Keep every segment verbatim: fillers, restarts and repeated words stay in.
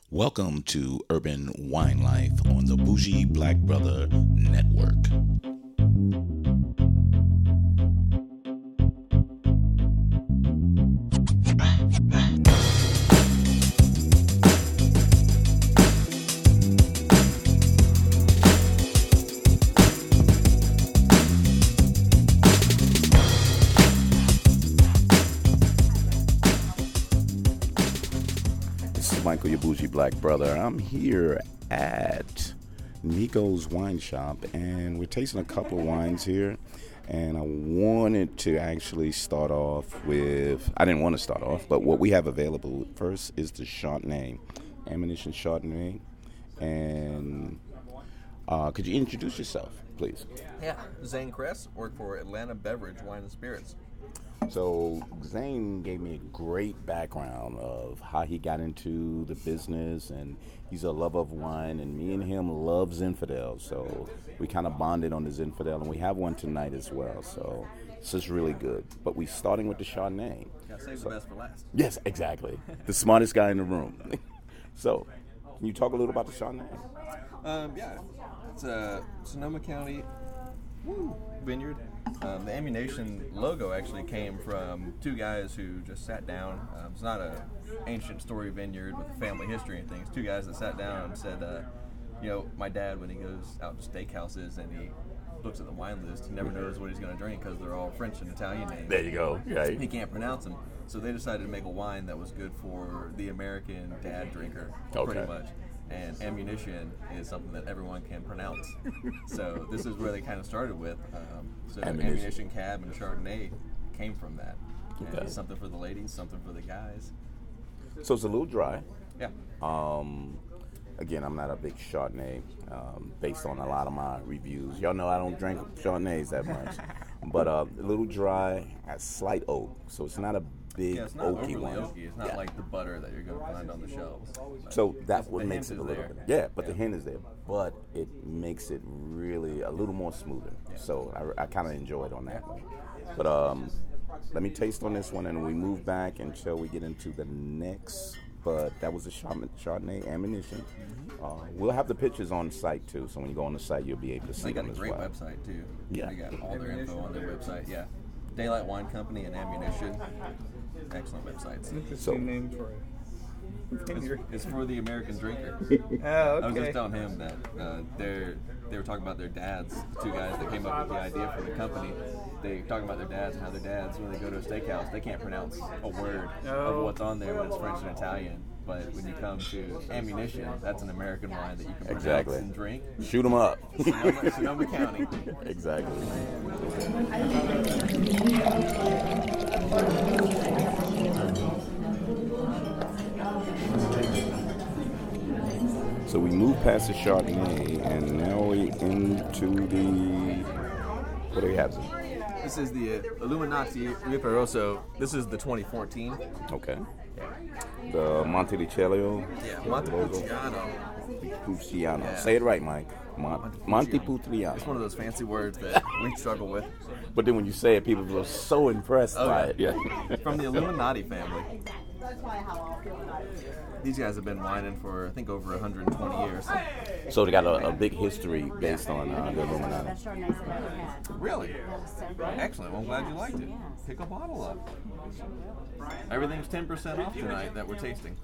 Welcome to Urban Wine Life on the Bougie Black Brother Network. Michael, your bougie black brother. I'm here at Nico's Wine Shop, and we're tasting a couple of wines here. And I wanted to actually start off with, I didn't want to start off, but what we have available first is the Chardonnay, Ammunition Chardonnay. And uh, could you introduce yourself, please? Yeah, Zane Kress, work for Atlanta Beverage Wine and Spirits. So Zane gave me a great background of how he got into the business, and he's a lover of wine, and me and him love Zinfandel, so we kind of bonded on the Zinfandel, and we have one tonight as well, so this is really good. But we're starting with the Chardonnay. Gotta save so, the best for last. Yes, exactly. The smartest guy in the room. So, can you talk a little about the Chardonnay? Um, yeah, it's a Sonoma County woo, vineyard. Um, the Ammunition logo actually came from two guys who just sat down. Um, it's not a ancient story vineyard with a family history and things. Two guys that sat down and said, uh, you know, my dad, when he goes out to steakhouses and he looks at the wine list, he never knows what he's going to drink because they're all French and Italian names. There you go. Right. He can't pronounce them. So they decided to make a wine that was good for the American dad drinker, okay. pretty much. And Ammunition is something that everyone can pronounce. So this is where they kind of started with. Um, so Ammunition. Ammunition Cab and Chardonnay came from that. And Okay. it's something for the ladies, something for the guys. So it's a little dry. Yeah. Um, again, I'm not a big Chardonnay, um, based on a lot of my reviews. Y'all know I don't drink Chardonnays that much. But uh, a little dry, a slight oak. So it's not a big Yeah, it's not oaky overly one. oaky. It's not Yeah. like the butter that you're going to find on the shelves. But So that's the what hint makes it is a little there. bit. Yeah, but the hint is there. But it makes it really a little more smoother. Yeah. So I, I kind of enjoy it on that one. But um, let me taste on this one, and we move back until we get into the next. But that was the Chard- Chardonnay Ammunition. Mm-hmm. Uh, we'll have the pictures on site too, so when you go on the site, you'll be able to see They got them a as great well. website too. Yeah. They got all their info on their website. Yeah. Daylight Wine Company and Ammunition. Excellent websites. Interesting So- name for it. It's, it's for the American drinker. Oh, I was okay. just telling him that uh, they're they were talking about their dads. The two guys that came up with the idea for the company. They talking about their dads and how their dads, when they go to a steakhouse, they can't pronounce a word Oh. of what's on there when it's French and Italian. But when you come to Ammunition, that's an American wine that you can pronounce Exactly. and drink. Shoot them up. Sonoma, Sonoma County. Exactly. So we move past the Chardonnay, and now we into the, what do we have? This is the uh, Illuminati Riparoso. This is the twenty fourteen. Okay. The Montepulciano. Yeah, Montepulciano. Puciano. Yeah. Say it right, Mike. Mon- Montepulciano. It's one of those fancy words that we struggle with. But then when you say it, people are so impressed Oh, by yeah. it. Yeah. From the Illuminati family. These guys have been whining for, I think, over one hundred twenty years. So they got a, a big history based on uh, the Illuminati. Really? Excellent. Well, I'm glad you liked it. Pick a bottle up. Everything's ten percent off tonight that we're tasting.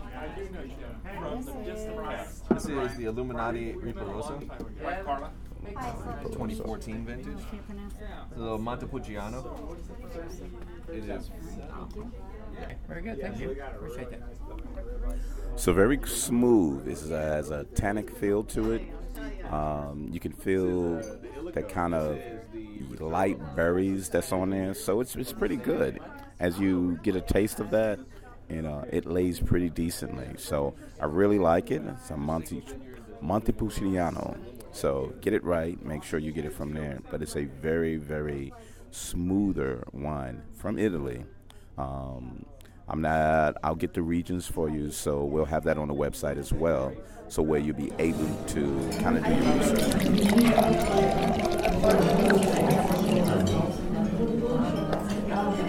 This is the Illuminati Riparoso. twenty fourteen vintage. The Montepulciano. It is. Very good, thank you. Appreciate that. So very smooth. This is a, has a tannic feel to it. Um, you can feel that kind of light berries that's on there. So it's it's pretty good. As you get a taste of that, you know, it lays pretty decently. So I really like it. It's a Monte Montepulciano. So get it right. Make sure you get it from there. But it's a very, very smoother wine from Italy. Um, I'm not, I'll get the regions for you, so we'll have that on the website as well, so where you'll be able to kind of do your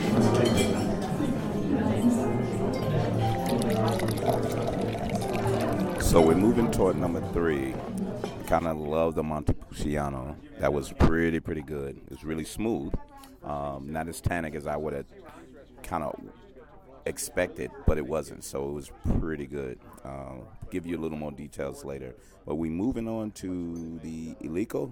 research. So we're moving toward number three. I kind of love the Montepulciano. That was pretty, pretty good. It was really smooth. Um, not as tannic as I would have kind of expected, but it wasn't. So it was pretty good. Uh, give you a little more details later. But we're moving on to the Ilico.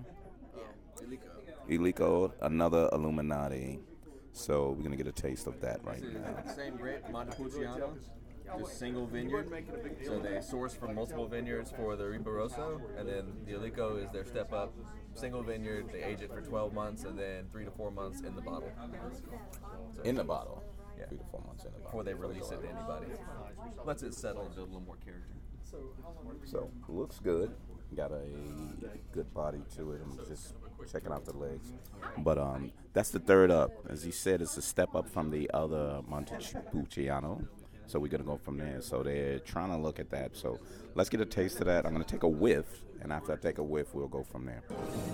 Ilico, another Illuminati. So we're going to get a taste of that right now. Same grape, Montepulciano, just single vineyard. So they source from multiple vineyards for the Riparoso, and then the Ilico is their step up, single vineyard. They age it for twelve months and then three to four months in the bottle. So In the bottle. Yeah. Three to four months in the bottle. Before they release it to anybody. Lets it settle and build a little more character. So looks good. Got a good body to it. I'm just checking out the legs. But um, that's the third up. As he said, it's a step up from the other Montepulciano. So we're going to go from there. So they're trying to look at that. So let's get a taste of that. I'm going to take a whiff. And after I take a whiff, we'll go from there.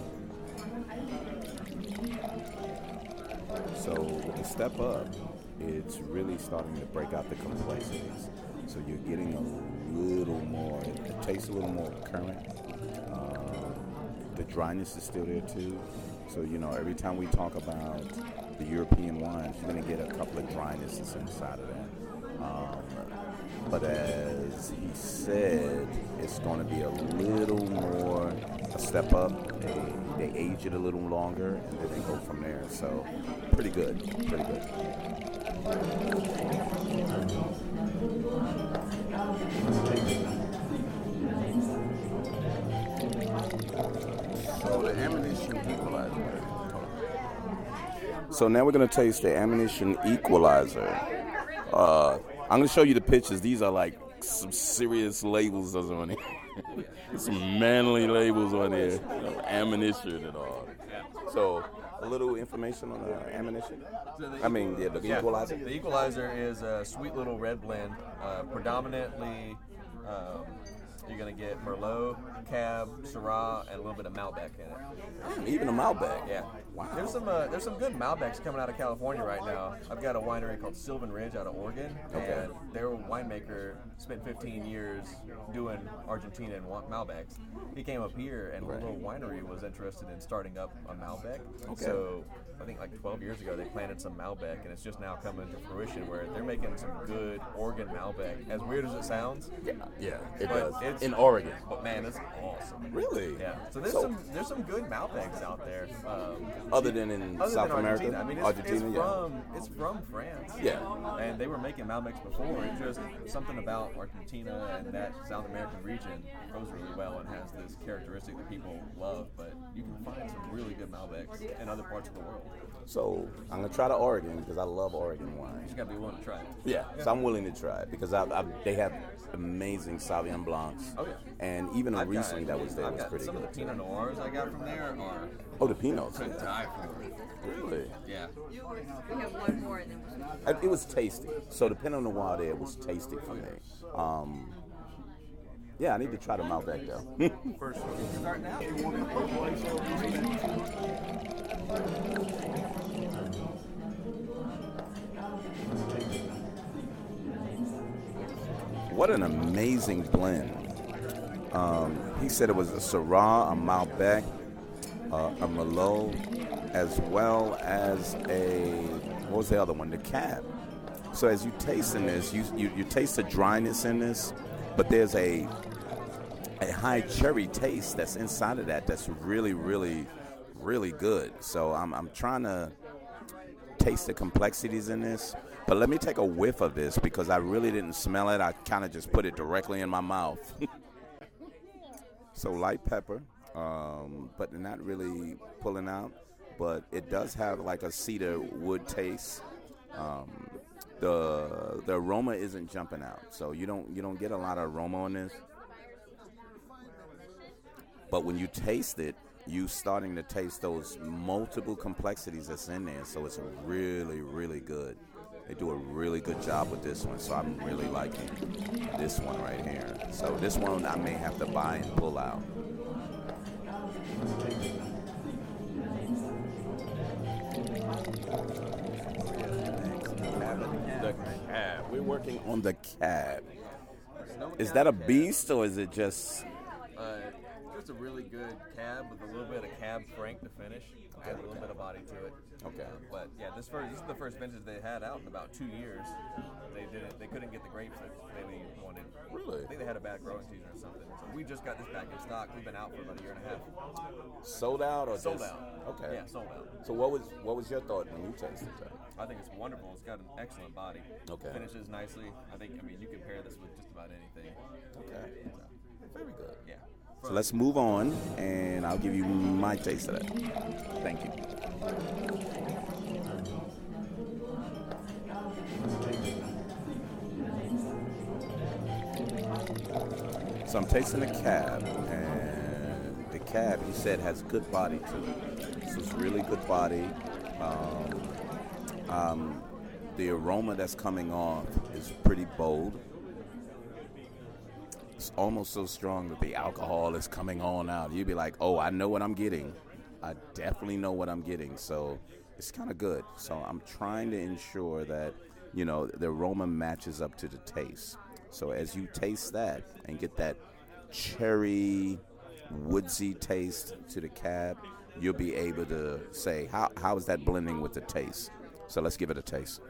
So with the step up, it's really starting to break out the complexities. So you're getting a little more, it tastes a little more current. Uh, the dryness is still there too. So, you know, every time we talk about the European wines, you're going to get a couple of drynesses inside of that. Um, but as he said, it's going to be a little more a step up. They, they age it a little longer, and then they go from there. So pretty good, pretty good. So the ammunition equalizer. So now we're going to taste the ammunition equalizer. Uh, I'm going to show you the pictures. These are like some serious labels that's on here. Some manly labels on here. You know, ammunition and all. So a little information on the ammunition. So the I mean, yeah, the yeah, equalizer. The Equalizer is a sweet little red blend. Uh, predominantly, um, you're going to get Merlot, Cab, Syrah, and a little bit of Malbec in it. Mm, even a Malbec. Yeah. Wow. There's some uh, there's some good Malbecs coming out of California right now. I've got a winery called Sylvan Ridge out of Oregon, Okay. and their winemaker spent fifteen years doing Argentina and wa- Malbecs. He came up here, and Right. a little winery was interested in starting up a Malbec. Okay. So I think like twelve years ago they planted some Malbec, and it's just now coming to fruition where they're making some good Oregon Malbec. As weird as it sounds, Yeah, yeah, it but does. it's- In Oregon. but man, it's awesome. Really? Yeah. So there's So- some there's some good Malbecs out there. Um, Other than in Other South than America? Argentina. I mean, it's, Argentina, it's yeah. from it's from France. Yeah. And they were making Malbecs before. It's just something about Argentina and that South American region grows really well and has this characteristic that people love. But you can find some really good Malbecs in other parts of the world. So I'm gonna try the Oregon because I love Oregon You wine. just gotta be willing to try it. Yeah, so I'm willing to try it because I, I, they have amazing Sauvignon Blancs. Oh, yeah. And even a I've Riesling got- that was there I've was got pretty some good. of the Pinot Noirs I got from there are Oh, the Pinots. to Yeah. die for. Really? Yeah. We have one more and then we'll I- It was tasty. So the Pinot Noir there was tasty for me. Um, yeah, I need to try the Malbec though. First one. Starting out. What an amazing blend. Um, he said it was a Syrah, a Malbec, uh, a Merlot, as well as a, what was the other one? The Cab. So as you taste in this, you, you, you taste the dryness in this, but there's a a high cherry taste that's inside of that that's really, really, really good. So I'm, I'm trying to taste the complexities in this. But let me take a whiff of this because I really didn't smell it. I kind of just put it directly in my mouth. So light pepper, um, but not really pulling out. But it does have like a cedar wood taste. Um, the the aroma isn't jumping out, so you don't you don't get a lot of aroma on this. But when you taste it, you starting to taste those multiple complexities that's in there. So it's really, really good. They do a really good job with this one. So I'm really liking this one right here. So this one I may have to buy and pull out. The cab. We're working on the cab. Sonoma is that a beast or is it just? Uh, just a really good cab with a little bit of cab frank to finish. Add a little bit of body to it. Okay. Um, but yeah, this first this is the first vintage they had out in about two years. They didn't they couldn't get the grapes that they wanted. Really? I think they had a bad growing season or something. So we just got this back in stock. We've been out for about a year and a half. Sold out or Sold just? out. Okay. Yeah, sold out. So what was what was your thought when you tasted that? I think it's wonderful. It's got an excellent body. Okay. Finishes nicely. I think I mean you can pair this with just about anything. Okay. Very good. Yeah. So let's move on, and I'll give you my taste of that. Thank you. So I'm tasting the cab, and the cab, he said, has good body to it. So it's really good body. Um, um, the aroma that's coming off is pretty bold. It's almost so strong that the alcohol is coming on out. You'd be like, oh, I know what I'm getting. I definitely know what I'm getting. So it's kind of good. So I'm trying to ensure that, you know, the aroma matches up to the taste. So as you taste that and get that cherry, woodsy taste to the cab, you'll be able to say, how how is that blending with the taste? So let's give it a taste.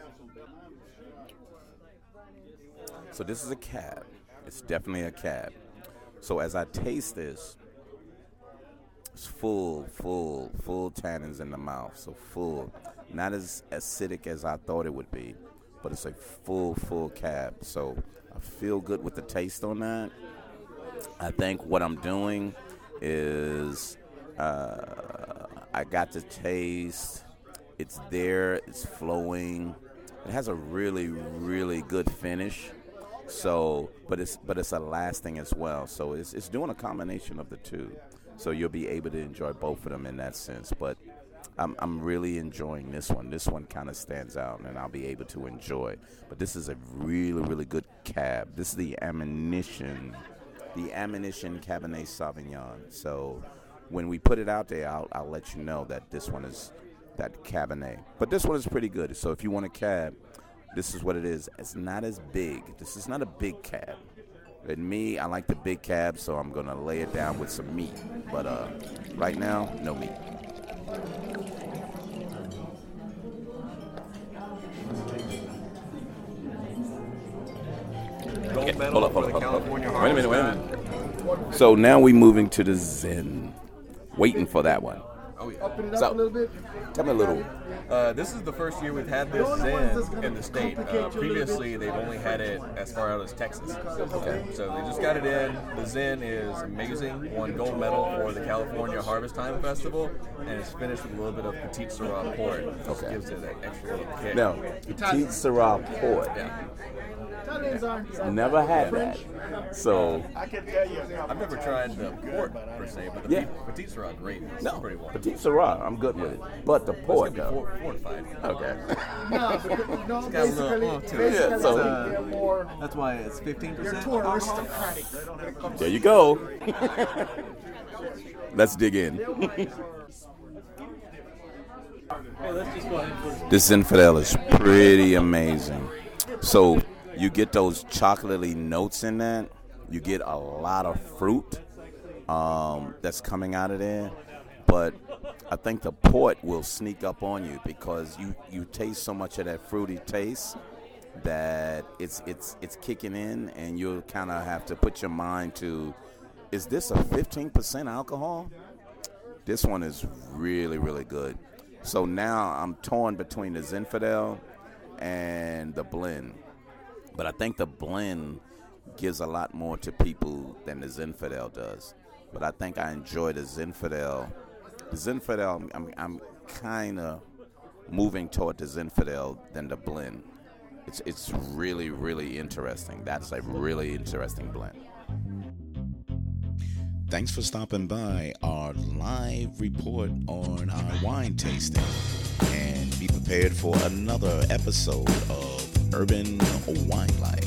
So this is a cab. It's definitely a cab. So as I taste this, it's full, full, full tannins in the mouth. So full. Not as acidic as I thought it would be, but it's a full, full cab. So I feel good with the taste on that. I think what I'm doing is uh, I got the taste. It's there. It's flowing. It has a really, really good finish. So, but it's but it's a lasting as well. So it's it's doing a combination of the two. So you'll be able to enjoy both of them in that sense. But I'm I'm really enjoying this one. This one kind of stands out, and I'll be able to enjoy. But this is a really really good cab. This is the Ammunition, the Ammunition Cabernet Sauvignon. So when we put it out there, I'll I'll let you know that this one is that Cabernet. But this one is pretty good. So if you want a cab, this is what it is. It's not as big. This is not a big cab. And me, I like the big cab, so I'm going to lay it down with some meat. But uh, right now, no meat. Gold Okay, medal hold up, hold for up, the hold up. California Wait a minute, wait a Harvest minute. So now we're moving to the Zen. Waiting for that one. Oh, yeah. Open it up So- a little bit. Tell me a little. Uh, this is the first year we've had this Zen in the state. Uh, previously, they've only had it as far out as Texas. Okay. So they just got it in. The Zen is amazing. Won gold medal for the California Harvest Time Festival, and it's finished with a little bit of Petite Sirah port. Which Okay. gives it that extra little kick. Now, Petite Sirah port. Yeah. Never had that. So, I've never tried the port per se, but the Yeah. Petite Sirah, great. It's no, pretty well. Petite Sirah, I'm good with it. But the It's port, gonna be though. for- fortified. Okay. No, because, no, got a little basically, oomph to it. basically Yeah, so- they're more, That's why it's fifteen you're percent. too aristocratic when it comes There you go. Let's dig in. This Zinfandel is pretty amazing. So you get those chocolatey notes in that. You get a lot of fruit um, that's coming out of there. But I think the port will sneak up on you because you, you taste so much of that fruity taste that it's it's it's kicking in, and you'll kind of have to put your mind to, is this a fifteen percent alcohol? This one is really, really good. So now I'm torn between the Zinfandel and the blend. But I think the blend gives a lot more to people than the Zinfandel does. But I think I enjoy the Zinfandel. The Zinfandel, I'm, I'm kind of moving toward the Zinfandel than the blend. It's it's really, really interesting. That's a really interesting blend. Thanks for stopping by our live report on our wine tasting. And be prepared for another episode of Urban Wine Life.